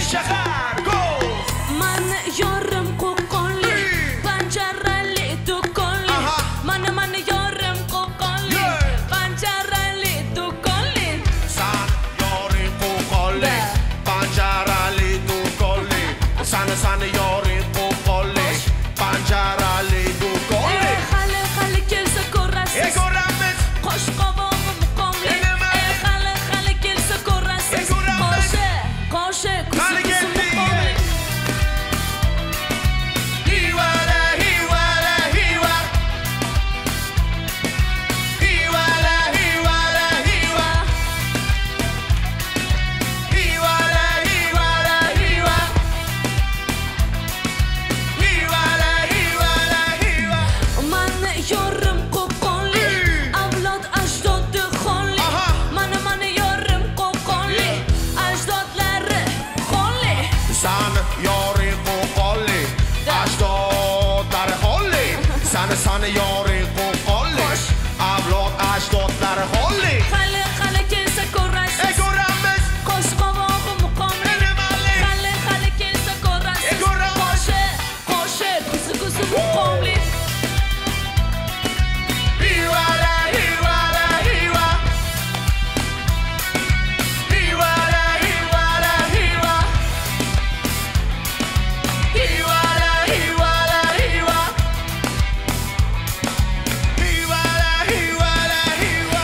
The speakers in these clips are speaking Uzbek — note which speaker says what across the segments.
Speaker 1: shahar go
Speaker 2: man yorim qo'qonli panjarali do'konli man yorim qo'qonli panjarali do'konli
Speaker 1: san yoring qo'qonli panjarali do'konli san yoring qo'qonli panjarali do'konli
Speaker 2: hali kelsa ko'rasiz
Speaker 1: ko'ramiz
Speaker 2: qo'sh qovog'im muqomli hali kelsa ko'rasiz qo'shi kuzim muqomli
Speaker 1: hiwala hiwala hiwa hiwala hiwala hiwa hiwala hiwala hiwa hiwala hiwala hiwa
Speaker 2: man yorim qo'qonli avlod ajdodi xonli man yorim qo'qonli ajdodlari xonli
Speaker 1: san yoring qo'qonli ajdodlari xonli san yoring qo'qonli avlod ajdodlari xonli
Speaker 2: hali kelsa ko'rasiz
Speaker 1: ko'ramiz
Speaker 2: qo'sh qovog'im muqomli hali kelsa ko'rasiz qo'shi kuzim muqomli
Speaker 1: hiwala hiwala hiwa hiwala hiwala hiwa hiwala hiwala hiwa hiwala hiwala hiwa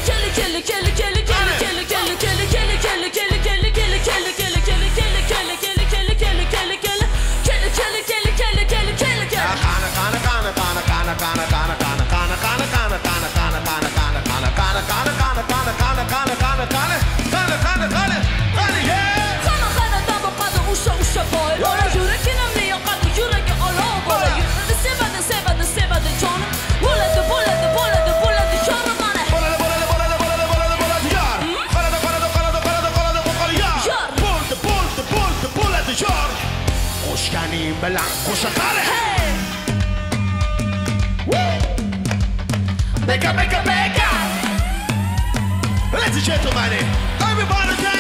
Speaker 1: Qo'shganing bilan qo'sha qari Beka beka beka Ladies and gentlemen, everybody